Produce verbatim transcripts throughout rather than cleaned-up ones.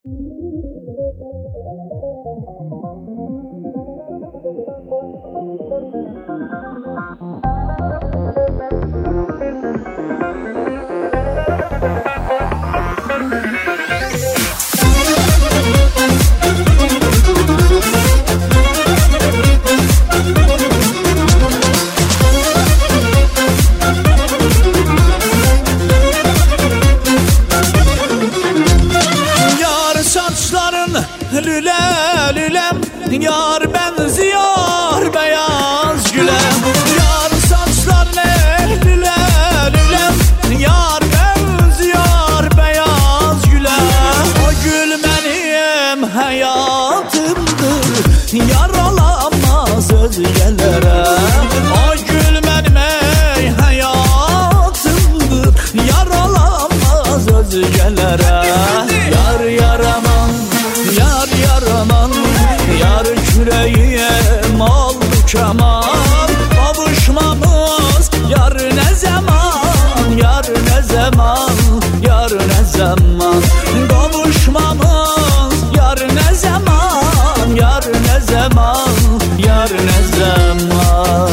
Lüle lülem, yar benziyor beyaz güle. Yar saçlarına lüle lülem, yar benziyor beyaz güle. O gül benim hayatımdır, yar olamaz özgelere. O gül benim ey hayatımdır, yar olamaz özgelere. Yar yaraman, yar yaraman, yar küreğim oldu keman. Kavuşmamız yar ne zaman, yar ne zaman, yar ne zaman. Kavuşmamız yar ne zaman, yar ne zaman, yar ne zaman.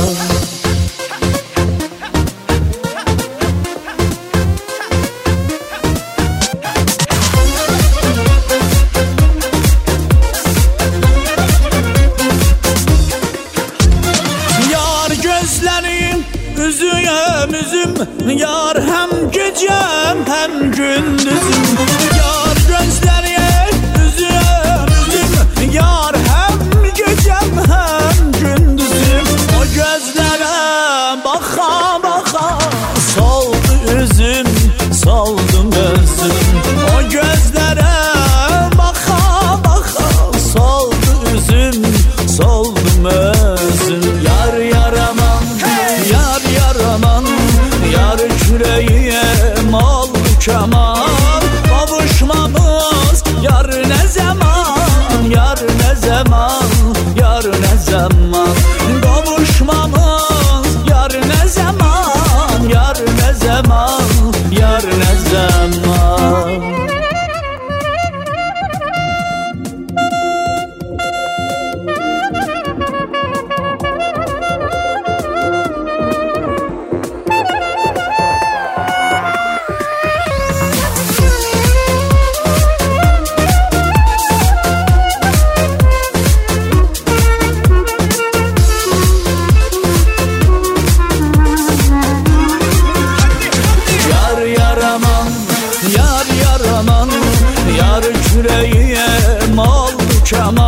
Gözlerim üzüyem üzüm, yar hem gecem hem gündüzüm. Yar gözlerim üzüyem üzüm, yar hem gecem hem gündüzüm. O gözlere baka baka soldu üzüm, soldum özüm. O gözlere baka baka soldu üzüm, soldum özüm. Yar yaraman, yar yaraman, yar küreğim oldu keman. Kavuşmamız yar ne zaman, yar ne zaman, yar ne zaman. Kavuşmamız yar ne zaman, yar ne zaman, yar ne zaman. Yar yaraman, yar küreğim oldu keman.